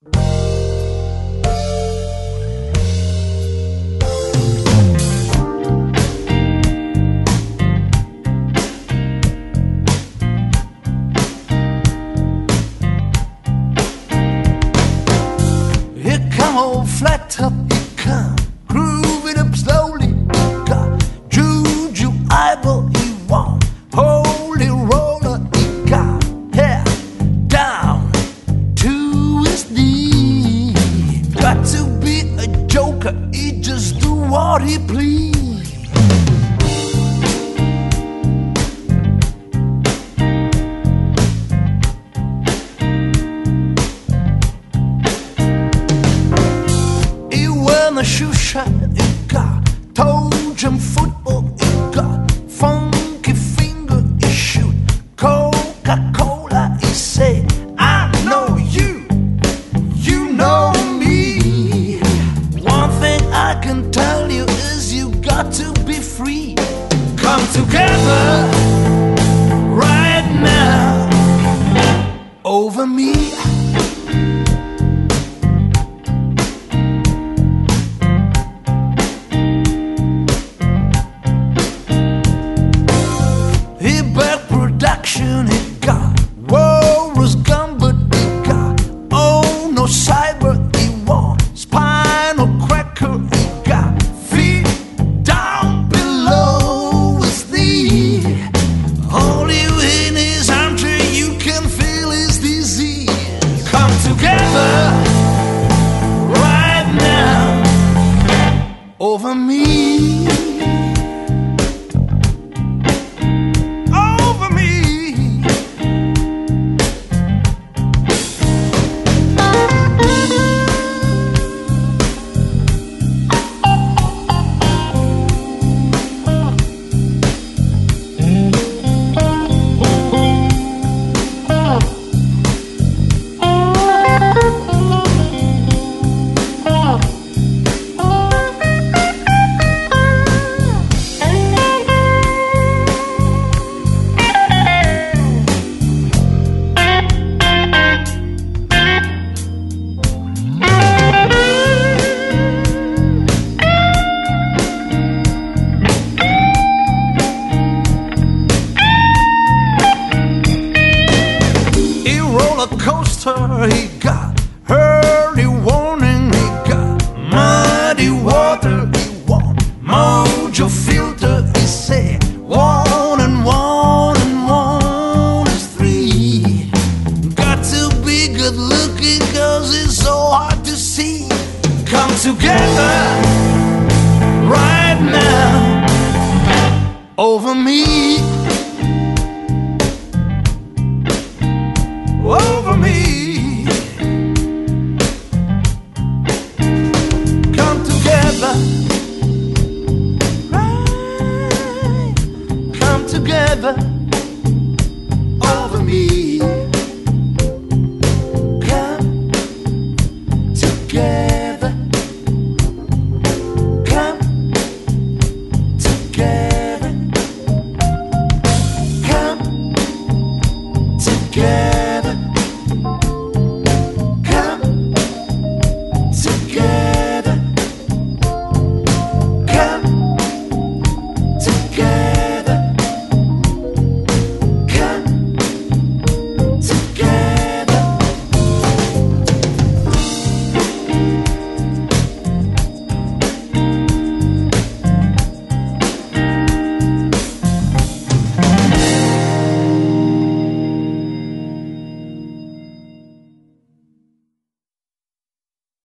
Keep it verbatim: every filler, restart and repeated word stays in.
Old flat top, it come grooving up slowly. It got juju eyeball, he want holy roller. It got hair down to his knee. Got to be a joker, he just do what he please. A shoe shine, it got toe jump football, it got funky finger, it shoot Coca-Cola, it say, I know you, you know me. One thing I can tell you is you got to be free. Come together right now over me. It got walrus gun, but it got oh no cyber. It want spinal cracker. It got feet down below his knee. Only in his armchair you can feel his disease. Come together right now over me. He got early warning, he got muddy water, he want mojo filter, he said one and one and one is three. Got to be good looking cause it's so hard to see. Come together right now over me.